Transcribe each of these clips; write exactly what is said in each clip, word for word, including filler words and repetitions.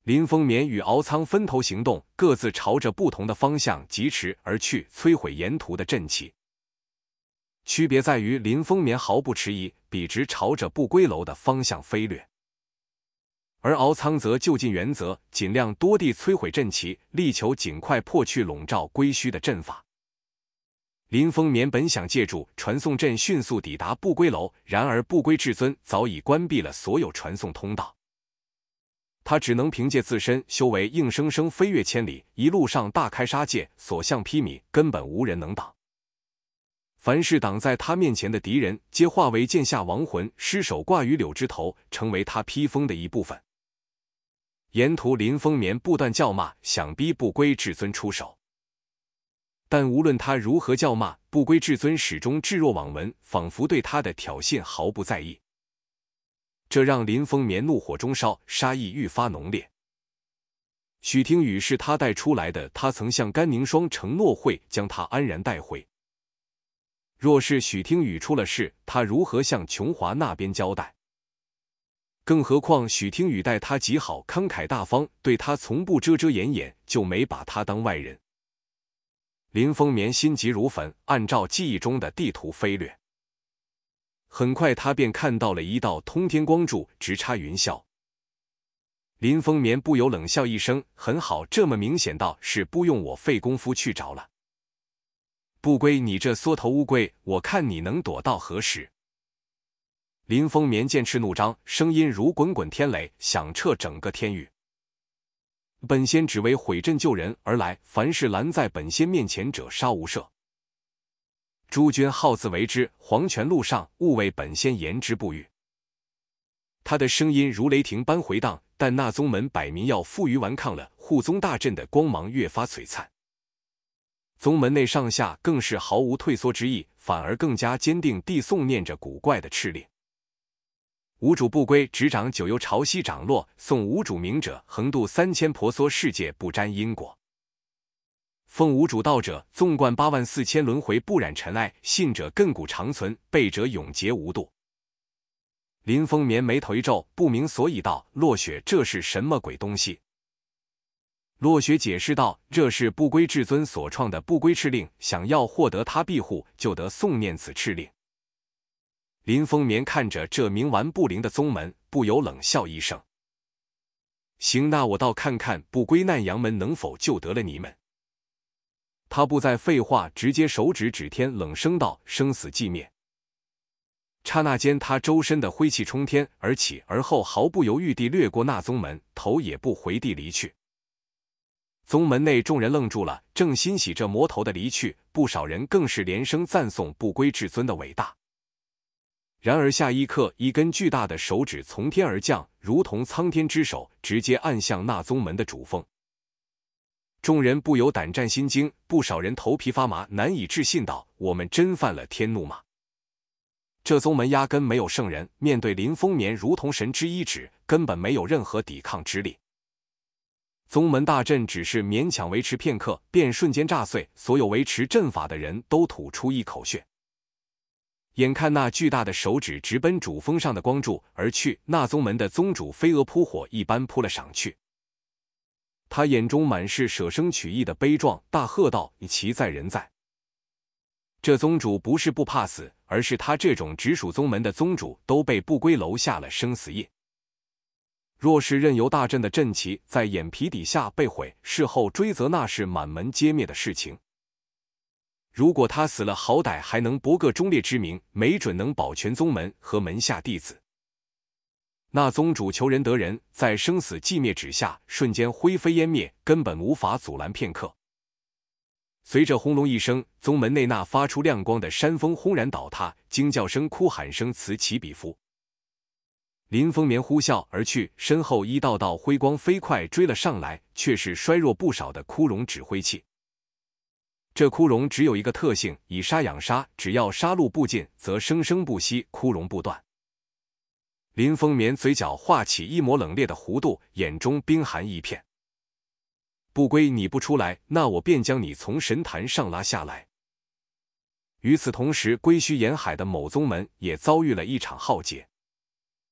林风眠与敖仓分头行动，各自朝着不同的方向疾驰而去，摧毁沿途的阵旗。区别在于，林风眠毫不迟疑，笔直朝着不归楼的方向飞掠，而敖仓则就近原则，尽量多地摧毁阵旗，力求尽快破去笼罩归墟的阵法。林风眠本想借助传送阵迅速抵达不归楼，然而不归至尊早已关闭了所有传送通道，他只能凭借自身修为硬生生飞越千里，一路上大开杀戒，所向披靡，根本无人能挡。凡是挡在他面前的敌人，皆化为剑下亡魂，尸首挂于柳枝头，成为他披风的一部分。沿途林风眠不断叫骂，想逼不归至尊出手，但无论他如何叫骂，不归至尊始终置若罔闻，仿佛对他的挑衅毫不在意。这让林风眠怒火中烧，杀意愈发浓烈。许听雨是他带出来的，他曾向甘宁霜承诺会将他安然带回。若是许听雨出了事，他如何向琼华那边交代？更何况许听雨待他极好，慷慨大方，对他从不遮遮掩掩，就没把他当外人。林风眠心急如焚，按照记忆中的地图飞掠。很快他便看到了一道通天光柱直插云霄。林风眠不由冷笑一声，很好，这么明显道是不用我费功夫去找了。不归你这缩头乌龟，我看你能躲到何时？林风眠剑翅怒张，声音如滚滚天雷，响彻整个天域。本仙只为毁阵救人而来，凡是拦在本仙面前者，杀无赦。诸君好自为之，黄泉路上勿为本仙言之不语。他的声音如雷霆般回荡，但那宗门摆明要负隅顽抗了，护宗大阵的光芒越发璀璨。宗门内上下更是毫无退缩之意，反而更加坚定地诵念着古怪的敕令。无主不归，执掌九幽潮汐掌落，送无主明者，横渡三千婆娑世界，不沾因果。奉无主道者，纵贯八万四千轮回，不染尘埃，信者亘古长存，背者永劫无度。林风眠眉头一皱，不明所以道：落雪，这是什么鬼东西？落雪解释道：这是不归至尊所创的不归敕令，想要获得他庇护，就得诵念此敕令。林风眠看着这冥顽不灵的宗门，不由冷笑一声：行，那我倒看看不归难阳门能否救得了你们。他不再废话，直接手指指天，冷声道：生死寂灭。刹那间，他周身的灰气冲天而起，而后毫不犹豫地掠过那宗门，头也不回地离去。宗门内众人愣住了，正欣喜着魔头的离去，不少人更是连声赞颂不归至尊的伟大。然而下一刻，一根巨大的手指从天而降，如同苍天之手，直接按向那宗门的主峰。众人不由胆战心惊，不少人头皮发麻，难以置信道：我们真犯了天怒吗？这宗门压根没有圣人，面对林风眠如同神之一指，根本没有任何抵抗之力。宗门大阵只是勉强维持片刻，便瞬间炸碎，所有维持阵法的人都吐出一口血。眼看那巨大的手指直奔主峰上的光柱而去，那宗门的宗主飞蛾扑火一般扑了上去。他眼中满是舍生取义的悲壮，大喝道：其在人在。这宗主不是不怕死，而是他这种直属宗门的宗主都被不归楼下了生死印。若是任由大阵的阵旗在眼皮底下被毁，事后追责那是满门皆灭的事情。如果他死了，好歹还能博个忠烈之名，没准能保全宗门和门下弟子。那宗主求仁得仁，在生死寂灭之下，瞬间灰飞烟灭，根本无法阻拦片刻。随着轰隆一声，宗门内那发出亮光的山峰轰然倒塌，惊叫声、哭喊声此起彼伏。林风眠呼啸而去，身后一道道辉光飞快追了上来，却是衰弱不少的枯荣指挥器。这枯荣只有一个特性，以杀养杀，只要杀戮不尽，则生生不息，枯荣不断。林风眠嘴角画起一抹冷冽的弧度，眼中冰寒一片。不归你不出来，那我便将你从神坛上拉下来。与此同时，归墟沿海的某宗门也遭遇了一场浩劫。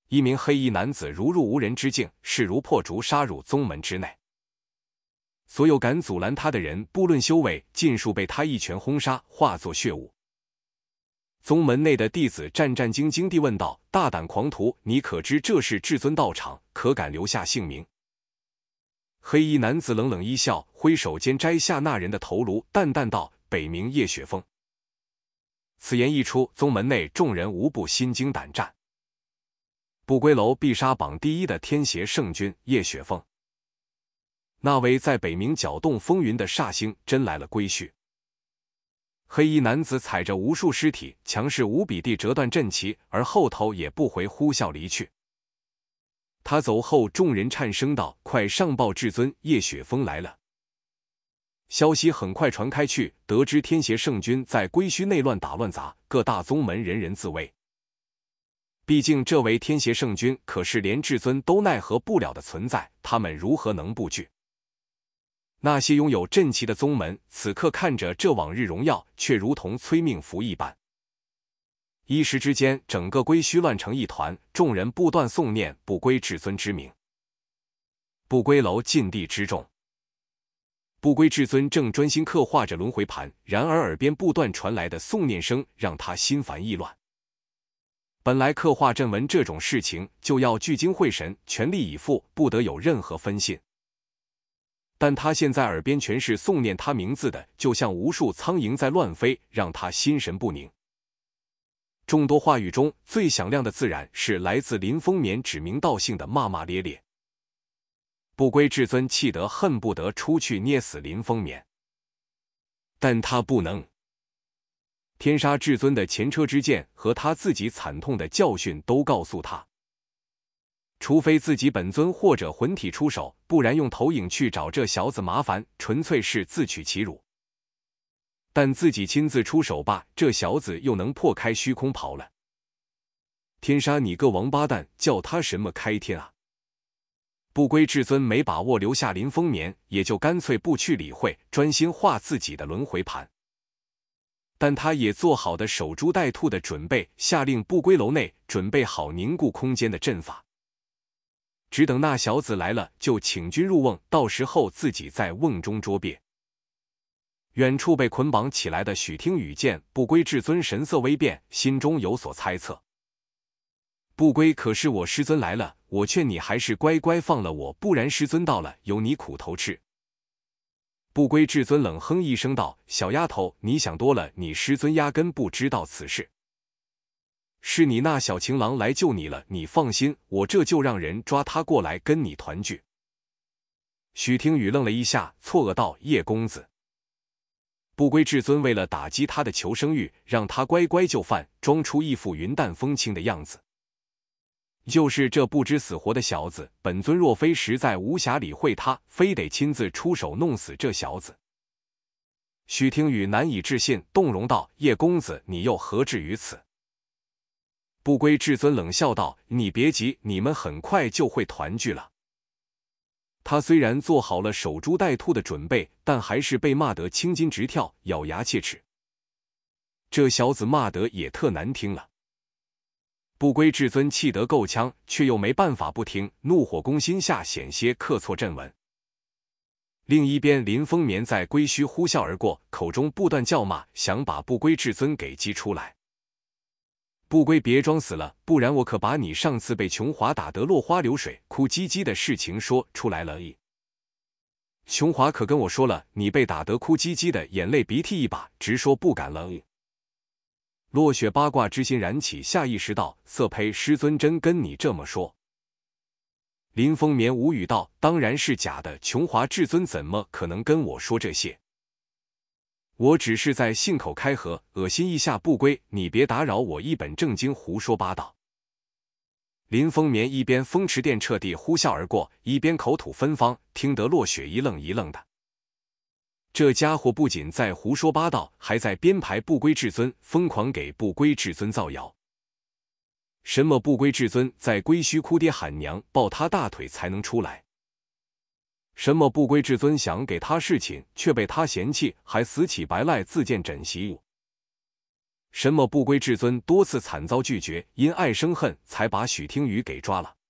一名黑衣男子如入无人之境，势如破竹杀入宗门之内。所有敢阻拦他的人，不论修为，尽数被他一拳轰杀，化作血雾。宗门内的弟子战战兢兢地问道：“大胆狂徒，你可知这是至尊道场？可敢留下姓名？”黑衣男子冷冷一笑，挥手间摘下那人的头颅，淡淡道：“北冥叶雪峰。”此言一出，宗门内众人无不心惊胆战。不归楼必杀榜第一的天邪圣君叶雪峰，那位在北冥搅动风云的煞星真来了归墟。黑衣男子踩着无数尸体，强势无比地折断阵旗，而后头也不回，呼啸离去。他走后，众人颤声道：“快上报至尊，叶雪峰来了！”消息很快传开去，得知天邪圣君在归墟内乱打乱砸，各大宗门人人自危。毕竟这位天邪圣君可是连至尊都奈何不了的存在，他们如何能不惧？那些拥有阵旗的宗门，此刻看着这往日荣耀，却如同催命符一般。一时之间，整个归墟乱成一团，众人不断诵念不归至尊之名。不归楼禁地之中，不归至尊正专心刻画着轮回盘，然而耳边不断传来的诵念声让他心烦意乱。本来刻画阵文这种事情就要聚精会神，全力以赴，不得有任何分心。但他现在耳边全是诵念他名字的，就像无数苍蝇在乱飞，让他心神不宁。众多话语中，最响亮的自然是来自林风眠指名道姓的骂骂咧咧。不归至尊气得恨不得出去捏死林风眠，但他不能。天杀至尊的前车之鉴和他自己惨痛的教训都告诉他，除非自己本尊或者魂体出手，不然用投影去找这小子麻烦，纯粹是自取其辱。但自己亲自出手吧，这小子又能破开虚空跑了。天杀你个王八蛋，叫他什么开天啊！不归至尊没把握留下林风眠，也就干脆不去理会，专心画自己的轮回盘。但他也做好的守株待兔的准备，下令不归楼内准备好凝固空间的阵法，只等那小子来了，就请君入瓮，到时候自己在瓮中捉鳖。远处被捆绑起来的许听雨见不归至尊神色微变，心中有所猜测。不归，可是我师尊来了，我劝你还是乖乖放了我，不然师尊到了，有你苦头吃。不归至尊冷哼一声道：“小丫头，你想多了，你师尊压根不知道此事。是你那小情郎来救你了，你放心，我这就让人抓他过来跟你团聚。”许听雨愣了一下，错愕道：“叶公子。”不归至尊为了打击他的求生欲，让他乖乖就范，装出一副云淡风轻的样子。就是这不知死活的小子，本尊若非实在无暇理会他，非得亲自出手弄死这小子。许听雨难以置信，动容道：“叶公子，你又何至于此？”不归至尊冷笑道：“你别急，你们很快就会团聚了。”他虽然做好了守株待兔的准备，但还是被骂得青筋直跳，咬牙切齿。这小子骂得也特难听了。不归至尊气得够呛，却又没办法不听，怒火攻心下，险些刻错阵文。另一边，林风眠在归墟呼啸而过，口中不断叫骂，想把不归至尊给激出来。不归，别装死了，不然我可把你上次被琼华打得落花流水、哭唧唧的事情说出来了。琼华可跟我说了，你被打得哭唧唧的，眼泪鼻涕一把，直说不敢了。落雪八卦之心燃起，下意识道：“色胚，师尊真跟你这么说？”林风眠无语道：“当然是假的，琼华至尊怎么可能跟我说这些？我只是在信口开河，恶心一下不归，你别打扰我一本正经胡说八道。”林风眠一边风驰电掣地呼啸而过，一边口吐芬芳，听得落雪一愣一愣的。这家伙不仅在胡说八道，还在编排不归至尊，疯狂给不归至尊造谣。什么不归至尊在归墟哭爹喊娘，抱他大腿才能出来？什么不归至尊想给他侍寝，却被他嫌弃，还死乞白赖自荐枕席？ 什么不归至尊多次惨遭拒绝，因爱生恨，才把许听雨给抓了。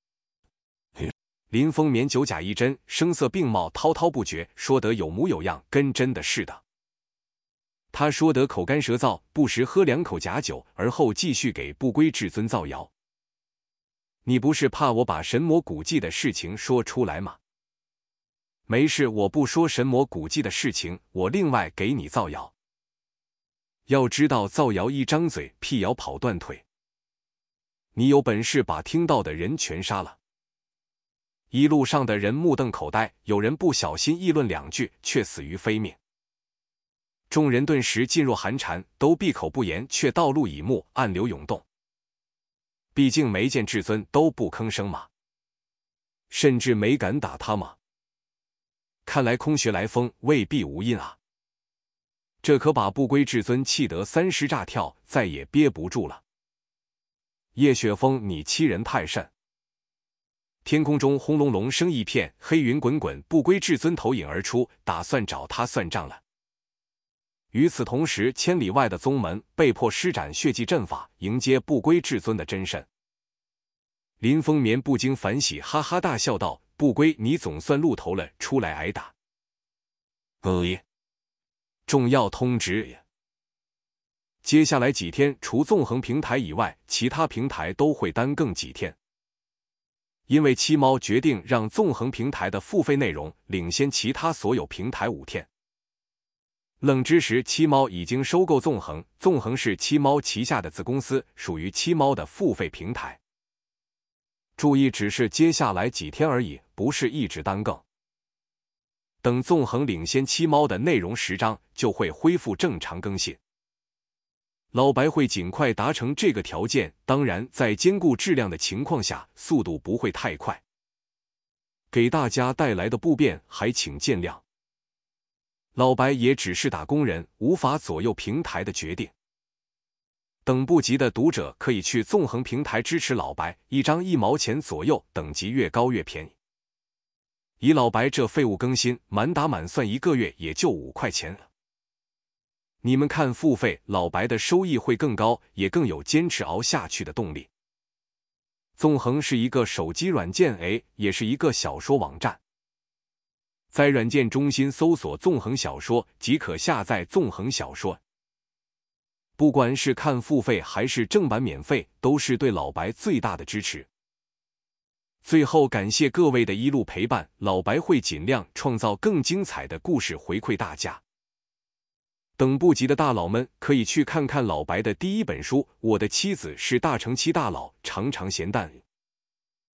林风眠酒甲一针，声色并茂，滔滔不绝，说得有模有样，跟真的似的。他说得口干舌燥，不时喝两口假酒，而后继续给不归至尊造谣。你不是怕我把神魔古迹的事情说出来吗？没事，我不说神魔古迹的事情，我另外给你造谣。要知道，造谣一张嘴，辟谣跑断腿。你有本事把听到的人全杀了。一路上的人目瞪口呆，有人不小心议论两句，却死于非命。众人顿时噤若寒蝉，都闭口不言，却道路以目，暗流涌动。毕竟没见至尊，都不吭声嘛，甚至没敢打他嘛。看来空穴来风，未必无因啊。这可把不归至尊气得三尸炸跳，再也憋不住了。叶雪峰，你欺人太甚！天空中轰隆隆声一片，黑云滚滚，不归至尊投影而出，打算找他算账了。与此同时，千里外的宗门被迫施展血祭阵法，迎接不归至尊的真身。林风眠不禁反喜，哈哈大笑道：“不归，你总算露头了，出来挨打。”呃，重要通知！接下来几天，除纵横平台以外，其他平台都会耽更几天。因为七猫决定让纵横平台的付费内容领先其他所有平台五天。冷知识：七猫已经收购纵横，纵横是七猫旗下的子公司，属于七猫的付费平台。注意，只是接下来几天而已，不是一直耽更。等纵横领先七猫的内容十章，就会恢复正常更新。老白会尽快达成这个条件，当然在兼顾质量的情况下，速度不会太快。给大家带来的不便，还请见谅。老白也只是打工人，无法左右平台的决定。等不及的读者可以去纵横平台支持老白，一张一毛钱左右，等级越高越便宜。以老白这废物更新，满打满算一个月也就五块钱了。你们看，付费老白的收益会更高，也更有坚持熬下去的动力。纵横是一个手机软件，哎，也是一个小说网站。在软件中心搜索纵横小说，即可下载纵横小说。不管是看付费还是正版免费，都是对老白最大的支持。最后感谢各位的一路陪伴，老白会尽量创造更精彩的故事回馈大家。等不及的大佬们可以去看看老白的第一本书《我的妻子是大城妻大佬》，常常咸蛋。